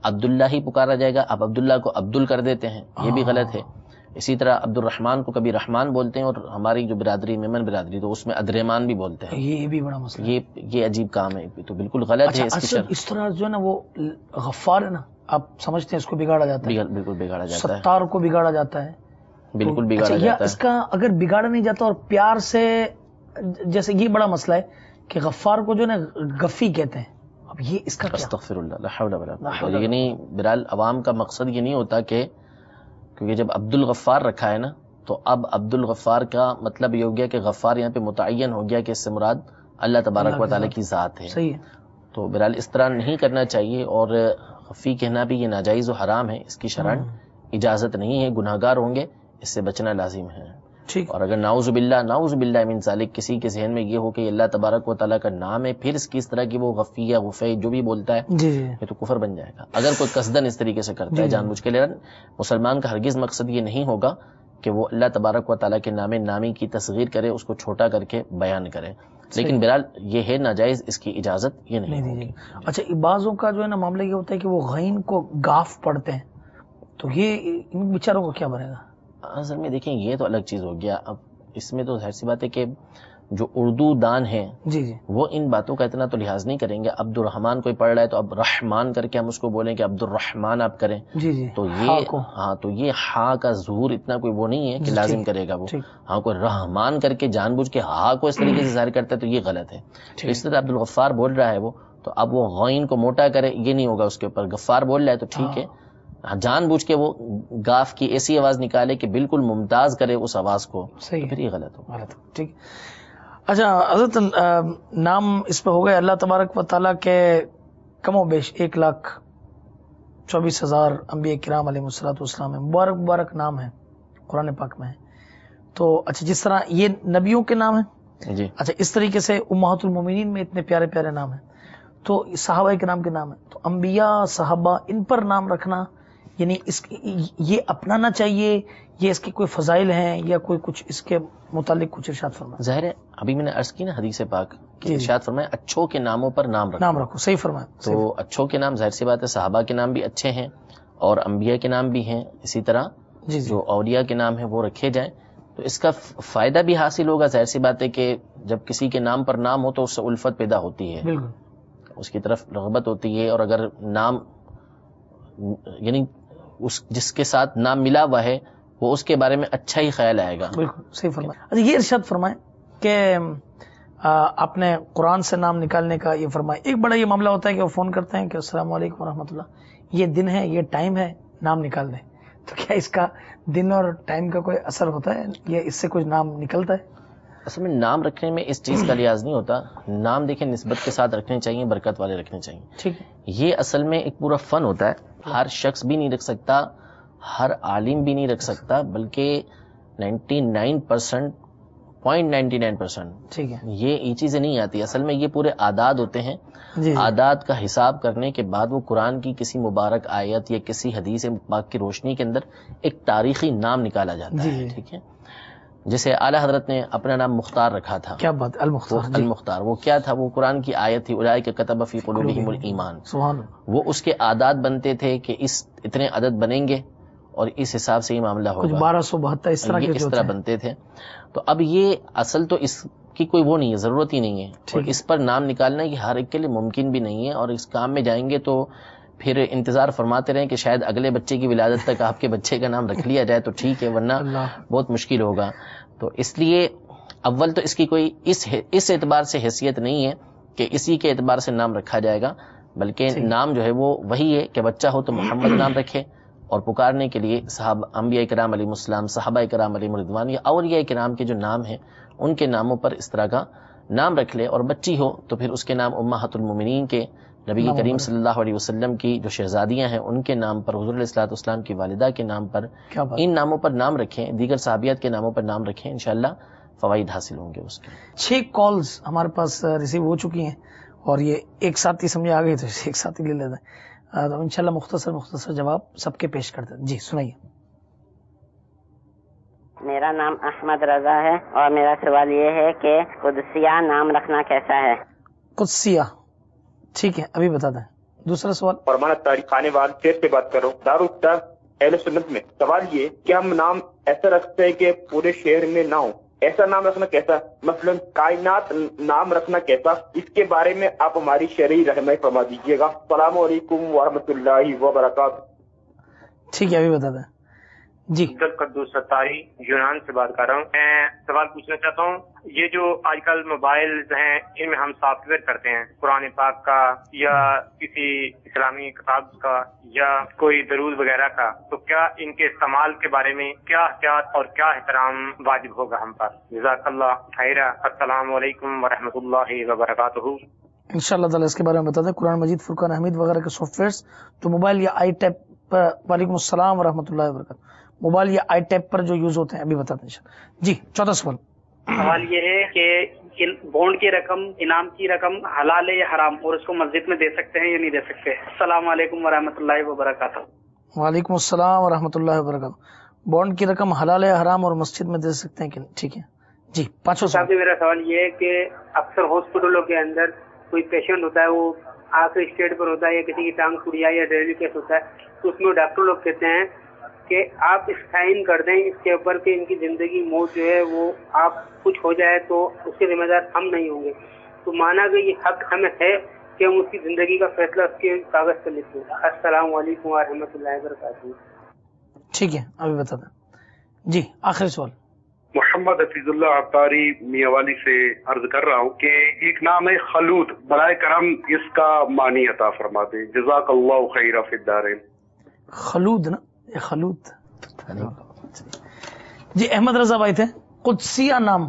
Speaker 4: عبداللہ ہی پکارا جائے گا، اب عبداللہ کو عبدل کر دیتے ہیں، یہ بھی غلط ہے. اسی طرح عبد الرحمن کو کبھی رحمان بولتے ہیں، اور ہماری جو برادری میمن برادری تو اس میں عدرحمان بھی بولتے ہیں.
Speaker 3: یہ بھی بڑا مسئلہ،
Speaker 4: یہ یہ عجیب کام ہے، تو بالکل غلط ہے. اس کی شرح
Speaker 3: اس طرح جو ہے نا وہ غفار ہے نا، آپ سمجھتے ہیں اس کو بگاڑا جاتا ہے،
Speaker 4: بالکل بگاڑا جاتا ہے،
Speaker 3: ستار کو بگاڑا جاتا ہے،
Speaker 4: بالکل بگاڑا
Speaker 3: یا
Speaker 4: جاتا
Speaker 3: اس
Speaker 4: ہے.
Speaker 3: کا اگر بگاڑا نہیں جاتا اور پیار سے، جیسے یہ بڑا مسئلہ ہے کہ غفار کو جو ہے نا غفی کہتے ہیں، اب یہ اس کا کیا؟
Speaker 4: استغفر اللہ، لا حول ولا قوة. یعنی برحال عوام کا مقصد یہ نہیں ہوتا کہ، کیونکہ جب عبد الغفار رکھا ہے نا تو اب عبد الغفار کا مطلب یہ ہو گیا کہ غفار یہاں پہ متعین ہو گیا کہ اس سے مراد اللہ تبارک و تعالیٰ کی ذات ہے.
Speaker 3: صحیح ہے.
Speaker 4: تو برحال اس طرح نہیں کرنا چاہیے، اور غفی کہنا بھی یہ ناجائز و حرام ہے، اس کی شرعاً اجازت نہیں ہے، گناہ گار ہوں گے، اس سے بچنا لازم ہے.
Speaker 3: ٹھیک.
Speaker 4: اور اگر نعوذ باللہ نعوذ باللہ من ذالک کسی کے ذہن میں یہ ہو کہ اللہ تبارک و تعالیٰ کا نام ہے، پھر اس کی اس طرح کی وہ غفی یا غفی جو بھی بولتا ہے،
Speaker 3: جی جی
Speaker 4: یہ تو کفر بن جائے گا. اگر کوئی قصدن اس طریقے سے کرتا ہے جان بوجھ کے، لیکن مسلمان کا ہرگز مقصد یہ نہیں ہوگا کہ وہ اللہ تبارک و تعالیٰ کے نام نامی کی تصغیر کرے، اس کو چھوٹا کر کے بیان کرے. لیکن بہرحال یہ ہے ناجائز، اس کی اجازت یہ نہیں ہوگی.
Speaker 3: اچھا، بعضوں کا جو ہے نا معاملہ یہ ہوتا ہے کہ وہ غین کو گاف پڑھتے ہیں، تو یہ ان بیچاروں کو کیا بنے گا؟
Speaker 4: اصل میں دیکھیں یہ تو الگ چیز ہو گیا. اب اس میں تو ظاہر سی بات ہے کہ جو اردو دان ہیں
Speaker 3: جی جی
Speaker 4: وہ ان باتوں کا اتنا تو لحاظ نہیں کریں گے. عبد الرحمان کوئی پڑھ رہا ہے تو اب رحمان کر کے ہم اس کو بولیں کہ عبد الرحمان آپ کریں،
Speaker 3: جی جی
Speaker 4: تو یہ ہاں تو یہ ہاں کا ظہور اتنا کوئی وہ نہیں ہے کہ لازم کرے گا وہ. ہاں کوئی رحمان کر کے جان بوجھ کے ہاں کو اس طریقے سے ظاہر کرتا ہے تو یہ غلط ہے. تو اس طرح عبد الغفار بول رہا ہے وہ، تو اب وہ غین کو موٹا کرے یہ نہیں ہوگا اس کے اوپر. غفار بول رہا ہے تو ٹھیک ہے، جان بوجھ کے وہ گاف کی ایسی آواز نکالے کہ بالکل ممتاز کرے اس آواز کو،
Speaker 3: صحیح،
Speaker 4: پھر یہ غلط ہو.
Speaker 3: غلط. ٹھیک. اچھا حضرت، نام اس پہ ہو گئے اللہ تبارک و تعالیٰ کے کم و بیش ایک لاکھ چوبیس ہزار انبیاء کرام علیہ الصلوۃ والسلام میں مبارک مبارک نام ہے قرآن پاک میں ہے. تو اچھا جس طرح یہ نبیوں کے نام ہیں
Speaker 4: جی،
Speaker 3: اچھا اس طریقے سے امہات المومنین میں اتنے پیارے پیارے نام ہیں، تو صحابہ کے نام کے نام ہیں، تو انبیاء صحابہ ان پر نام رکھنا یعنی اس یہ اپنانا چاہیے، یہ اس کے کوئی فضائل ہیں یا کوئی کچھ اس کے متعلق کچھ ارشاد فرمائیں.
Speaker 4: ظاہر ہے ابھی میں نے عرض کی نا حدیث پاک کہ ارشاد فرمائے اچھوں کے ناموں پر نام رکھو.
Speaker 3: نام رکھو، صحیح فرمائیں.
Speaker 4: تو اچھوں کے نام ظاہر سی بات ہے صحابہ کے نام بھی اچھے ہیں اور انبیاء کے نام بھی ہیں، اسی طرح
Speaker 3: جی
Speaker 4: جو اولیاء کے نام ہیں وہ رکھے جائیں تو اس کا فائدہ بھی حاصل ہوگا. ظاہر سی بات ہے کہ جب کسی کے نام پر نام ہو تو اس سے الفت پیدا ہوتی ہے،
Speaker 3: بالکل
Speaker 4: اس کی طرف رغبت ہوتی ہے، اور اگر نام یعنی اس جس کے ساتھ نام ملا ہوا ہے وہ اس کے بارے میں اچھا ہی خیال آئے گا.
Speaker 3: بالکل صحیح فرمائیں. اچھا یہ ارشاد فرمائیں کہ آپ نے قرآن سے نام نکالنے کا یہ فرمائیں. ایک بڑا یہ معاملہ ہوتا ہے کہ وہ فون کرتے ہیں کہ السلام علیکم ورحمۃ اللہ، یہ دن ہے، یہ ٹائم ہے، نام نکال دیں. تو کیا اس کا دن اور ٹائم کا کوئی اثر ہوتا ہے یا اس سے کچھ نام نکلتا ہے؟
Speaker 4: اصل میں نام رکھنے میں اس چیز کا لحاظ نہیں ہوتا. نام دیکھیں نسبت کے ساتھ رکھنے چاہیے، برکت والے رکھنے چاہیے.
Speaker 3: ٹھیک ہے.
Speaker 4: یہ اصل میں ایک پورا فن ہوتا ہے، ہر شخص بھی نہیں رکھ سکتا، ہر عالم بھی نہیں رکھ سکتا، بلکہ ninety nine percent point ninety nine percent
Speaker 3: ٹھیک ہے.
Speaker 4: یہ یہ چیزیں نہیں آتی. اصل میں یہ پورے عادات ہوتے ہیں.
Speaker 3: جی
Speaker 4: عادات کا حساب کرنے کے بعد وہ قرآن کی کسی مبارک آیت یا کسی حدیث پاک کی روشنی کے اندر ایک تاریخی نام نکالا جاتا ہے. ٹھیک ہے. جیسے اعلیٰ حضرت نے اپنا نام مختار رکھا تھا.
Speaker 3: کیا بات، المختار.
Speaker 4: المختار وہ کیا تھا؟ وہ قرآن کی آیت تھی، اولئک کتب فی قلوبہم الایمان.
Speaker 3: سبحان اللہ.
Speaker 4: وہ اس کے عادات بنتے تھے کہ اس اتنے عدد بنیں گے اور اس حساب سے یہ معاملہ ہوگا.
Speaker 3: کچھ بارہ سو بہتر اس طرح کے
Speaker 4: اس طرح بنتے تھے. تو اب یہ اصل تو اس کی کوئی وہ نہیں ہے، ضرورت ہی نہیں ہے. اور اس پر نام نکالنا یہ ہر ایک کے لیے ممکن بھی نہیں ہے. اور اس کام میں جائیں گے تو پھر انتظار فرماتے رہیں کہ شاید اگلے بچے کی ولادت تک آپ کے بچے کا نام رکھ لیا جائے تو ٹھیک ہے، ورنہ بہت مشکل ہوگا. تو اس لیے اول تو اس کی کوئی اس اس اعتبار سے حیثیت نہیں ہے کہ اسی کے اعتبار سے نام رکھا جائے گا، بلکہ نام جو ہے وہ وہی ہے کہ بچہ ہو تو محمد نام رکھے، اور پکارنے کے لیے صحابہ انبیاء کرام علیہ السلام، صحابہ کرام علیہ رضوان یا اولیاء کرام کے جو نام ہیں ان کے ناموں پر اس طرح کا نام رکھ لے. اور بچی ہو تو پھر اس کے نام امہات المومنین کے، نبی کریم صلی اللہ علیہ وسلم کی جو شہزادیاں ہیں ان کے نام پر، حضور علیہ الصلوۃ والسلام کی والدہ کے نام پر، ان ناموں پر نام رکھیں، دیگر صحابیات کے ناموں پر نام رکھیں، انشاءاللہ فوائد حاصل ہوں گے اس کے.
Speaker 3: چھ کالز ہمارے پاس ریسیو ہو چکی ہیں اور یہ ایک ساتھ ہی سمجھے آ گئی تو ایک ساتھ ہی لے لیتے ہیں. تو انشاءاللہ مختصر مختصر جواب سب کے پیش کرتے ہیں. جی سنائیے.
Speaker 5: میرا نام احمد رضا ہے اور میرا سوال یہ ہے کہ قدسیہ نام رکھنا کیسا ہے؟
Speaker 3: قدسیہ ٹھیک ہے ابھی بتا دیں. دوسرا سوال.
Speaker 6: فرمانا تاریخ خانے وال شیر سے بات کرو دارالفتا اہل سنت میں سوال یہ کہ ہم نام ایسا رکھتے ہیں کہ پورے شہر میں نہ ہو، ایسا نام رکھنا کیسا؟ مثلا کائنات نام رکھنا کیسا؟ اس کے بارے میں آپ ہماری شرعی رہنمائی فرما دیجیے گا. السلام علیکم ورحمۃ اللہ وبرکاتہ.
Speaker 3: ٹھیک ہے ابھی بتا دیں. جی
Speaker 6: قدوس ستاری یونان سے بات کر رہا ہوں. میں سوال پوچھنا چاہتا ہوں، یہ جو آج کل موبائل ہیں ان میں ہم سافٹ ویئر کرتے ہیں قرآن پاک کا یا کسی اسلامی کتاب کا یا کوئی درود وغیرہ کا، تو کیا ان کے استعمال کے بارے میں کیا احتیاط اور کیا احترام واجب ہوگا ہم پر؟ جزاک اللہ خیرہ. السلام علیکم ورحمۃ اللہ وبرکاتہ.
Speaker 3: ان شاء اللہ تعالیٰ اس کے بارے میں بتا دیں. قرآن مجید، فرقان حمید وغیرہ کے سافٹ ویئرس جو موبائل یا آئی ٹیپ پر، وعلیکم السلام ورحمۃ اللہ وبرکاتہ، موبائل یا آئی ٹیپ پر جو یوز ہوتے ہیں ابھی بتاتے ہیں. جی چودہ سوال.
Speaker 7: سوال یہ ہے کہ بونڈ کی رقم، انعام کی رقم حلال ہے یا حرام، اور اس کو مسجد میں دے سکتے ہیں یا نہیں دے سکتے؟ السلام علیکم ورحمۃ اللہ وبرکاتہ.
Speaker 3: وعلیکم السلام ورحمۃ اللہ وبرکاتہ. بونڈ کی رقم حلال ہے حرام اور مسجد میں دے سکتے ہیں کہ نہیں؟ ٹھیک ہے. جی پانچواں سوال.
Speaker 7: میرا سوال یہ ہے کہ اکثر ہاسپٹلوں کے اندر کوئی پیشنٹ ہوتا ہے، وہ آخری اسٹیج پر ہوتا ہے یا کسی کی ٹانگ ٹوٹ جائے یا ڈیلیوری کیس ہوتا ہے، تو اس میں ڈاکٹر لوگ کہتے ہیں کہ آپ سائن کر دیں اس کے اوپر کہ ان کی زندگی موت جو ہے وہ آپ کچھ ہو جائے تو اس کے ذمہ دار ہم نہیں ہوں گے. تو مانا کہ یہ حق ہمیں ہے کہ ہم اس کی زندگی کا فیصلہ اس کے کاغذ پر لکھیں. السلام علیکم ورحمۃ اللہ وبرکاتہ.
Speaker 3: ٹھیک ہے ابھی بتا دیں. جی آخری سوال.
Speaker 8: محمد حفیظ اللہ عطاری میاں والی سے عرض کر رہا ہوں کہ ایک نام ہے خلود، برائے کرم اس کا معنی عطا فرما دیں. جزاک اللہ خیر فی الدارین.
Speaker 3: خلود نا، یہ خلود. جی احمد رضا بھائی تھے. قدسیہ نام،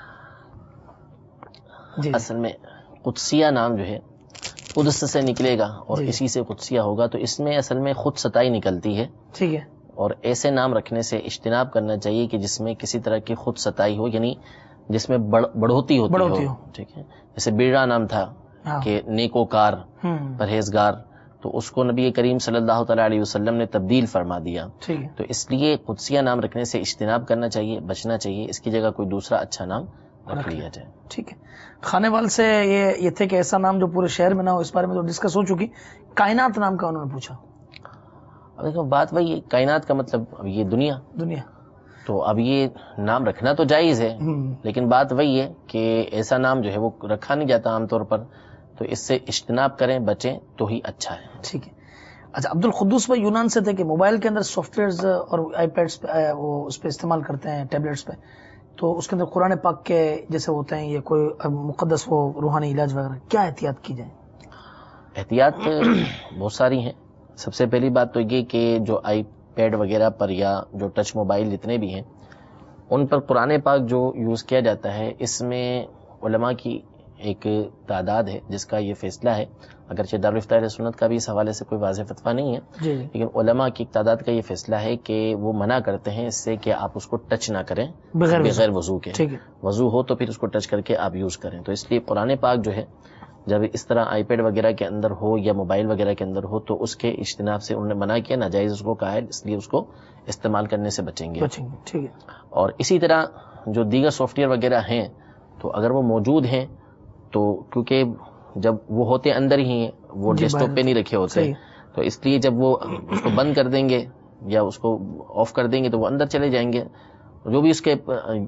Speaker 3: جی
Speaker 4: اصل میں قدسیہ نام جو ہے قدس سے نکلے گا اور
Speaker 3: جی.
Speaker 4: اسی سے قدسیہ ہوگا، تو اس میں اصل میں خود ستائی نکلتی ہے.
Speaker 3: ٹھیک ہے.
Speaker 4: اور ایسے نام رکھنے سے اجتناب کرنا چاہیے کہ جس میں کسی طرح کی خود ستائی ہو، یعنی جس میں بڑ, بڑھوتی ہوتی
Speaker 3: بڑھوتی
Speaker 4: ہو.
Speaker 3: ہو.
Speaker 4: ٹھیک ہے. جیسے بیڑا نام تھا
Speaker 3: ہاں.
Speaker 4: کہ نیکوکار،
Speaker 3: ہم،
Speaker 4: پرہیزگار، تو اس کو نبی کریم صلی اللہ تعالیٰ علیہ وسلم نے تبدیل فرما دیا.
Speaker 3: ٹھیک ہے.
Speaker 4: تو اس لیے قدسیہ نام رکھنے سے اجتناب کرنا چاہیے، بچنا چاہیے. اس کی جگہ کوئی دوسرا اچھا نام رکھ لیا جائے.
Speaker 3: ٹھیک ہے. خانے وال سے یہ یہ تھے کہ ایسا نام جو پورے شہر میں نہ ہو، اس بارے میں تو ڈسکس ہو چکی. کائنات نام کا انہوں نے پوچھا.
Speaker 4: اب دیکھو بات وہی ہے، کائنات کا مطلب اب یہ دنیا،
Speaker 3: دنیا.
Speaker 4: تو اب یہ نام رکھنا تو جائز ہے،
Speaker 3: ہم،
Speaker 4: لیکن بات وہی ہے کہ ایسا نام جو ہے وہ رکھا نہیں جاتا عام طور پر، تو اس سے اجتناب کریں، بچیں تو ہی اچھا ہے.
Speaker 3: ٹھیک ہے. اچھا عبد القدوس بھائی یونان سے تھے کہ موبائل کے اندر سافٹ ویئرز اور آئی پیڈس پہ وہ اس پہ استعمال کرتے ہیں، ٹیبلیٹس پہ، تو اس کے اندر قرآن پاک کے جیسے ہوتے ہیں یہ کوئی مقدس وہ روحانی علاج وغیرہ، کیا احتیاط کی جائے؟
Speaker 4: احتیاط بہت ساری ہیں. سب سے پہلی بات تو یہ کہ جو آئی پیڈ وغیرہ پر یا جو ٹچ موبائل جتنے بھی ہیں ان پر قرآن پاک جو یوز کیا جاتا ہے، اس میں علماء کی ایک تعداد ہے جس کا یہ فیصلہ ہے. اگرچہ دارالفتہ اہل سنت کا بھی اس حوالے سے کوئی واضح فتویٰ نہیں ہے،
Speaker 3: جی
Speaker 4: لیکن علماء کی ایک تعداد کا یہ فیصلہ ہے کہ وہ منع کرتے ہیں اس سے کہ آپ اس کو ٹچ نہ کریں
Speaker 3: بغیر
Speaker 4: بغیر وضو کے.
Speaker 3: ٹھیک ہے.
Speaker 4: وضو ہو تو پھر اس کو ٹچ کر کے آپ یوز کریں. تو اس لیے قرآن پاک جو ہے جب اس طرح آئی پیڈ وغیرہ کے اندر ہو یا موبائل وغیرہ کے اندر ہو تو اس کے اجتناب سے انہوں نے منع کیا، ناجائز اس کو کہا ہے، اس لیے اس کو استعمال کرنے سے بچیں گے.
Speaker 3: بچیں گے. ٹھیک ہے.
Speaker 4: اور اسی طرح جو دیگر سافٹ ویئر وغیرہ ہیں تو اگر وہ موجود ہیں تو کیونکہ جب وہ ہوتے اندر ہی ہیں، وہ
Speaker 3: جی
Speaker 4: ڈیسک ٹاپ پہ نہیں رکھے ہوتے،
Speaker 3: صحیح.
Speaker 4: تو اس لیے جب وہ اس کو بند کر دیں گے یا اس کو آف کر دیں گے تو وہ اندر چلے جائیں گے. جو بھی اس کے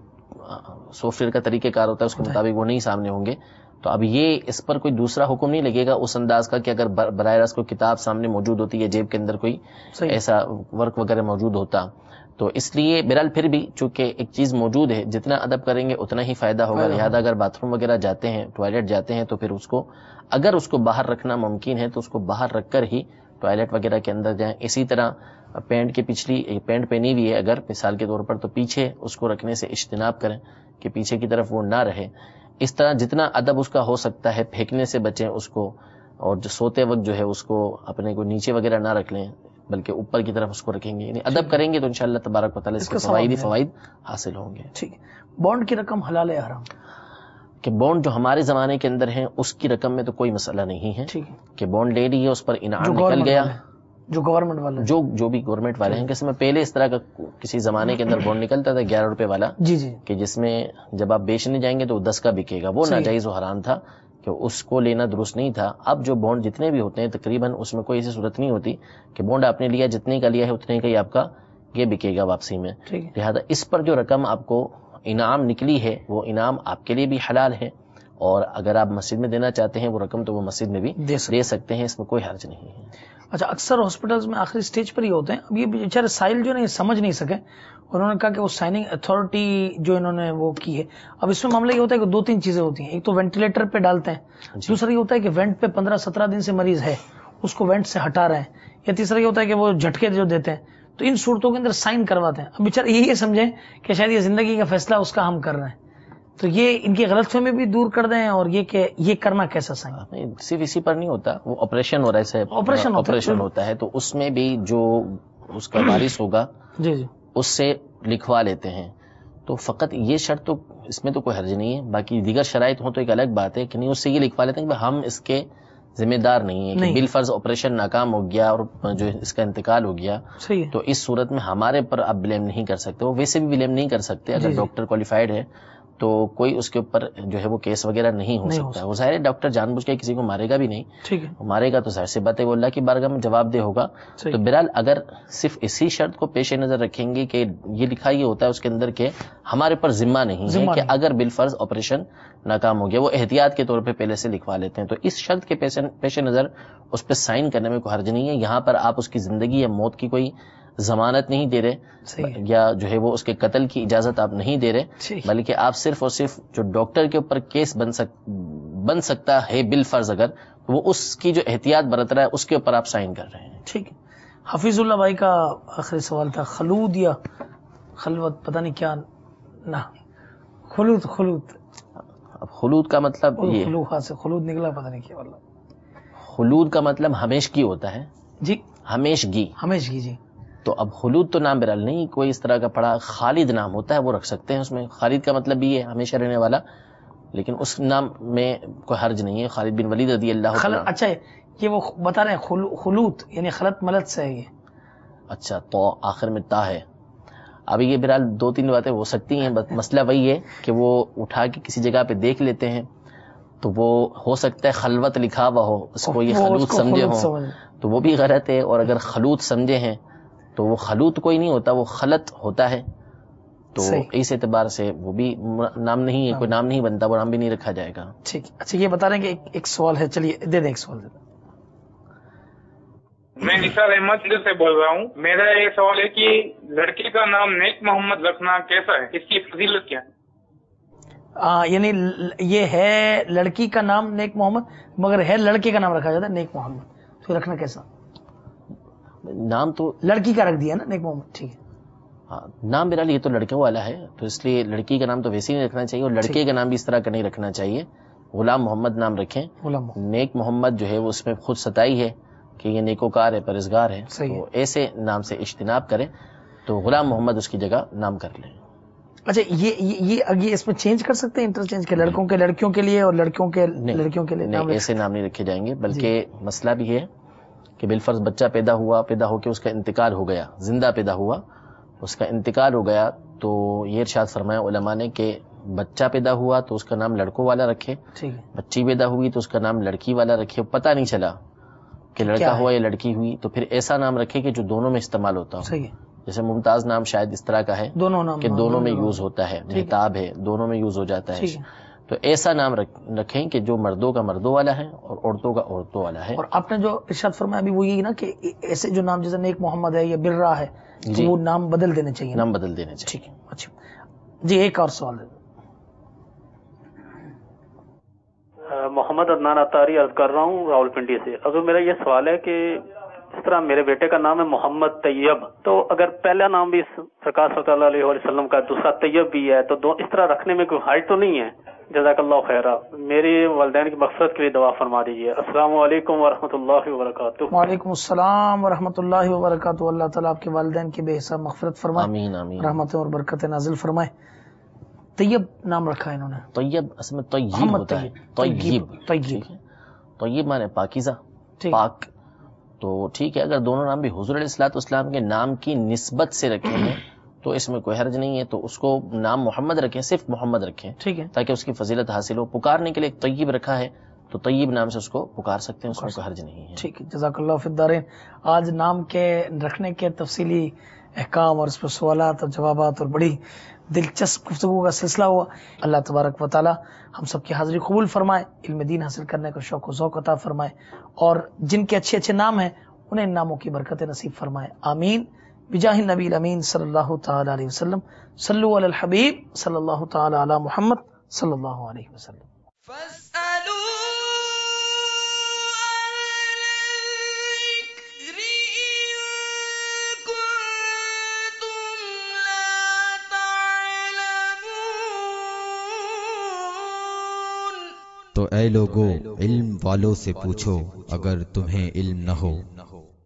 Speaker 4: سافٹ ویئر کا طریقہ کار ہوتا ہے اس کے مطابق وہ نہیں سامنے ہوں گے. تو اب یہ اس پر کوئی دوسرا حکم نہیں لگے گا اس انداز کا کہ اگر براہ راست کوئی کتاب سامنے موجود ہوتی ہے، جیب کے اندر کوئی
Speaker 3: صحیح.
Speaker 4: ایسا ورک وغیرہ موجود ہوتا، تو اس لیے بہرحال پھر بھی چونکہ ایک چیز موجود ہے، جتنا ادب کریں گے اتنا ہی فائدہ ہوگا. لہذا اگر باتھ روم وغیرہ جاتے ہیں، ٹوائلٹ جاتے ہیں، تو پھر اس کو اگر اس کو باہر رکھنا ممکن ہے تو اس کو باہر رکھ کر ہی ٹوائلٹ وغیرہ کے اندر جائیں. اسی طرح پینٹ کے پچھلی پینٹ پہنی ہوئی ہے اگر مثال کے طور پر، تو پیچھے اس کو رکھنے سے اجتناب کریں کہ پیچھے کی طرف وہ نہ رہے. اس طرح جتنا ادب اس کا ہو سکتا ہے پھینکنے سے بچیں اس کو، اور جو سوتے وقت جو ہے اس کو اپنے کو نیچے وغیرہ نہ رکھ لیں بلکہ اوپر کی طرف اس کو رکھیں گے. یعنی ادب کریں گے تو انشاءاللہ تبارک و تعالیٰ اس کے فوائد ہی فوائد حاصل ہوں گے.
Speaker 3: ٹھیک ہے. بانڈ کی رقم حلال ہے حرام؟
Speaker 4: کہ بانڈ جو ہمارے زمانے کے اندر ہیں اس کی رقم میں تو کوئی مسئلہ نہیں ہے.
Speaker 3: ٹھیک ہے.
Speaker 4: کہ بانڈ لے لی ہے، اس پر انعام نکل گیا،
Speaker 3: جو گورنمنٹ والے
Speaker 4: جو جو بھی گورنمنٹ والے ہیں. کہ اس میں پہلے اس طرح کا کسی زمانے کے اندر بانڈ نکلتا تھا گیارہ روپے والا،
Speaker 3: جی جی
Speaker 4: کہ جس میں جب آپ بیچنے جائیں گے تو دس کا بکے گا، وہ ناجائز و حرام تھا کہ اس کو لینا درست نہیں تھا. اب جو بانڈ جتنے بھی ہوتے ہیں تقریباً اس میں کوئی ایسی صورت نہیں ہوتی کہ بانڈ آپ نے لیا جتنے کا لیا ہے اتنے کا ہی آپ کا یہ بکے گا واپسی میں. لہذا اس پر جو رقم آپ کو انعام نکلی ہے وہ انعام آپ کے لیے بھی حلال ہے, اور اگر آپ مسجد میں دینا چاہتے ہیں وہ رقم تو وہ مسجد میں بھی دے سکتے ہیں, اس میں کوئی حرج نہیں ہے.
Speaker 3: اچھا, اکثر ہاسپٹلز میں آخری سٹیج پر ہی ہوتے ہیں. اب یہ بیچارے سائل جو نہیں سمجھ نہیں سکے, انہوں نے کہا کہ وہ سائننگ اتھارٹی جو انہوں نے وہ کی ہے. اب اس میں معاملہ یہ ہوتا ہے کہ دو تین چیزیں ہوتی ہیں. ایک تو وینٹیلیٹر پہ ڈالتے ہیں, دوسرا یہ ہوتا ہے کہ وینٹ پہ پندرہ سترہ دن سے مریض ہے اس کو وینٹ سے ہٹا رہے ہیں, یا تیسرا یہ ہوتا ہے کہ وہ جھٹکے جو دیتے ہیں, تو ان صورتوں کے اندر سائن کرواتے ہیں. اب بیچارے یہی سمجھیں کہ شاید یہ زندگی کا فیصلہ اس کا ہم کر رہے ہیں, تو یہ ان کی غلط فہمی بھی دور کر دیں, اور یہ کہ یہ کرنا کیسا سائن
Speaker 4: صرف اسی پر نہیں ہوتا, وہ آپریشن ہو رہا ہے,
Speaker 3: آپریشن
Speaker 4: آپریشن ہوتا ہے تو اس میں بھی جو اس کا وارث ہوگا
Speaker 3: جی جی
Speaker 4: اس سے لکھوا لیتے ہیں. تو فقط یہ شرط تو اس میں تو کوئی حرج نہیں ہے, باقی دیگر شرائط ہوں تو ایک الگ بات ہے کہ نہیں اس سے یہ لکھوا لیتے ہیں کہ ہم اس کے ذمہ دار نہیں ہیں, کہ بالفرض آپریشن ناکام ہو گیا اور جو اس کا انتقال ہو گیا تو اس صورت میں ہمارے پر آپ بلیم نہیں کر سکتے. وہ ویسے بھی بلیم نہیں کر سکتے, اگر ڈاکٹر کوالیفائڈ ہے تو کوئی اس کے اوپر جو ہے وہ کیس وغیرہ نہیں ہو سکتا. وہ ظاہر ہے ڈاکٹر جان بوجھ کے کسی کو مارے گا بھی نہیں,
Speaker 3: ٹھیک ہے,
Speaker 4: مارے گا تو ظاہر سی بات ہے وہ اللہ کی بارگاہ میں جواب دہ ہوگا. تو بہرحال اگر صرف اسی شرط کو پیش نظر رکھیں گے کہ یہ لکھا یہ ہوتا ہے اس کے اندر کہ ہمارے پر ذمہ نہیں ہے کہ اگر بالفرض آپریشن ناکام ہو گیا, وہ احتیاط کے طور پہ پہلے سے لکھوا لیتے ہیں, تو اس شرط کے پیش نظر اس پہ سائن کرنے میں کوئی حرج نہیں ہے. یہاں پر آپ اس کی زندگی یا موت کی کوئی ضمانت نہیں دے رہے, یا جو ہے وہ اس کے قتل کی اجازت آپ نہیں دے رہے, بلکہ آپ صرف اور صرف جو ڈاکٹر کے اوپر کیس بن سک بن سکتا ہے بالفرض اگر وہ اس کی جو احتیاط برت رہا ہے اس کے اوپر آپ سائن کر رہے ہیں.
Speaker 3: ٹھیک ہے. حفیظ اللہ بھائی کا آخری سوال تھا, خلود یا خلوت, پتہ نہیں کیا نہ خلود خلود
Speaker 4: اب خلود کا مطلب یہ
Speaker 3: خلوخا سے خلود نکلا, پتہ نہیں کیا واللہ.
Speaker 4: خلود کا مطلب ہمیشگی ہوتا ہے
Speaker 3: جی,
Speaker 4: ہمیشگی
Speaker 3: ہمیشگی جی.
Speaker 4: تو اب خلود تو نام برال نہیں کوئی اس طرح کا پڑا, خالد نام ہوتا ہے وہ رکھ سکتے ہیں. اس میں خالد کا مطلب بھی ہے ہمیشہ رہنے والا, لیکن اس نام میں کوئی حرج نہیں ہے. خالد بن ولید رضی اللہ عنہ.
Speaker 3: اچھا یہ وہ بتا رہے ہیں خلوت یعنی خلط ملت سے ہے یہ.
Speaker 4: اچھا, تو آخر میں تا ہے. اب یہ برال دو تین باتیں ہو سکتی ہیں, بس مسئلہ وہی ہے کہ وہ اٹھا کے کسی جگہ پہ دیکھ لیتے ہیں تو وہ ہو سکتا ہے خلوت لکھا ہوا ہو, اس کو یہ خلوت سمجھے ہوں تو وہ بھی غلط ہے, اور اگر خلوت سمجھے ہیں تو وہ خلوت کوئی نہیں ہوتا, وہ خلط ہوتا ہے. تو اس اعتبار سے وہ بھی نام نہیں ہے, کوئی نام نہیں بنتا, وہ نام بھی نہیں رکھا جائے گا.
Speaker 3: ٹھیک. اچھا یہ بتا رہے ہیں کہ ایک, ایک سوال ہے, چلیے دے دیں ایک سوال دے دیں.
Speaker 9: میں نثار احمد سے بول رہا ہوں. میرا یہ سوال ہے کہ لڑکی کا نام نیک محمد رکھنا کیسا ہے, اس کی فضیلت کیا ہے؟
Speaker 3: آ, یعنی یہ ہے لڑکی کا نام نیک محمد, مگر ہے لڑکے کا نام رکھا جاتا ہے نیک محمد, تو رکھنا کیسا؟
Speaker 4: نام تو
Speaker 3: لڑکی کا رکھ دیا نا نیک محمد. ٹھیک ہے.
Speaker 4: ہاں, نام میرا یہ تو لڑکوں والا ہے تو اس لیے لڑکی کا نام تو ویسے ہی نہیں رکھنا چاہیے, اور لڑکے کا نام بھی اس طرح کا نہیں رکھنا چاہیے. غلام محمد نام رکھیں. نیک محمد جو ہے وہ اس میں خود ستائی ہے کہ یہ نیکوکار ہے, پرہیزگار ہے, تو ایسے نام سے اجتناب کریں, تو غلام محمد اس کی جگہ نام کر لیں.
Speaker 3: اچھا یہ یہ یہ اس میں چینج کر سکتے ہیں, انٹرچینج کے لڑکوں کے لڑکیوں کے لیے اور لڑکیوں کے لڑکیوں کے لیے؟
Speaker 4: نہیں, ایسے نام نہیں رکھے جائیں گے, بلکہ مسئلہ بھی ہے کہ بالفرض بچہ پیدا ہوا, پیدا ہو کے اس کا انتقال ہو گیا, زندہ پیدا ہوا, اس کا انتقال ہو گیا, تو یہ ارشاد فرمایا علماء نے کہ بچہ پیدا ہوا تو اس کا نام لڑکوں والا رکھے, بچی پیدا ہوئی تو اس کا نام لڑکی والا رکھے, پتہ نہیں چلا کہ لڑکا ہوا یا لڑکی ہوئی, تو پھر ایسا نام رکھے کہ جو دونوں میں استعمال ہوتا ہو. جیسے ممتاز نام شاید اس طرح کا ہے کہ دونوں میں یوز ہوتا ہے, مہتاب ہے دونوں میں یوز ہو جاتا ہے, تو ایسا نام رکھیں کہ جو مردوں کا مردوں والا ہے اور عورتوں کا عورتوں والا ہے.
Speaker 3: اور آپ نے جو ارشاد فرمایا ابھی وہ یہی نا کہ ایسے جو نام جیسے نیک محمد ہے یا برا ہے تو وہ نام بدل دینے چاہیے,
Speaker 4: نام بدل دینے چاہیے.
Speaker 3: ٹھیک ہے. اچھا جی, ایک اور سوال ہے.
Speaker 10: محمد عدنان اطاری عرض کر رہا ہوں راول پنڈی سے. اگر میرا یہ سوال ہے کہ اس طرح میرے بیٹے کا نام ہے محمد طیب, تو اگر پہلا نام بھی سرکار صلی اللہ علیہ وسلم کا, دوسرا طیب بھی ہے, تو دو اس طرح رکھنے میں کوئی حرج تو نہیں ہے؟ جزاک اللہ خیرہ. میری والدین کی مغفرت کے لیے دعا فرما دیجیے. السلام علیکم ورحمۃ اللہ وبرکاتہ.
Speaker 3: وعلیکم السلام ورحمۃ اللہ وبرکاتہ. اللہ تعالیٰ آپ کے والدین کی بے حساب مغفرت فرمائے,
Speaker 4: آمین آمین,
Speaker 3: رحمتیں اور برکتیں نازل فرمائے. طیب نام رکھا ہے انہوں نے.
Speaker 4: طیب اصل میں طیب ہوتا ہے, طیب طیب طیب مانے پاکیزہ, پاک. تو ٹھیک ہے, اگر دونوں نام بھی حضور علیہ الصلوۃ والسلام کے نام کی نسبت سے رکھے ہیں تو اس میں کوئی حرج نہیں ہے, تو اس کو نام محمد رکھیں, صرف محمد رکھیں,
Speaker 3: ٹھیک ہے,
Speaker 4: تاکہ اس کی فضیلت حاصل ہو. پکارنے کے لیے ایک طیب رکھا ہے تو طیب نام سے اس کو پکار سکتے ہیں، اس میں کوئی حرج نہیں ہے.
Speaker 3: ٹھیک ہے، جزاک اللہ فی الدارین. آج نام کے رکھنے کے تفصیلی احکام اور اس پر سوالات اور جوابات اور بڑی دلچسپ گفتگو کا سلسلہ ہوا. اللہ تبارک و تعالی ہم سب کی حاضری قبول فرمائے، علم دین حاصل کرنے کا شوق و ذوق عطا فرمائے، اور جن کے اچھے اچھے نام ہیں انہیں ان ناموں کی برکت نصیب فرمائے. آمین بجاہ النبی الامین صلی اللہ تعالی علیہ وسلم. صلو علی الحبیب صلی اللہ تعالی علی محمد صلی اللہ علیہ وسلم.
Speaker 2: تو اے لوگو علم والوں سے پوچھو اگر تمہیں علم نہ ہو.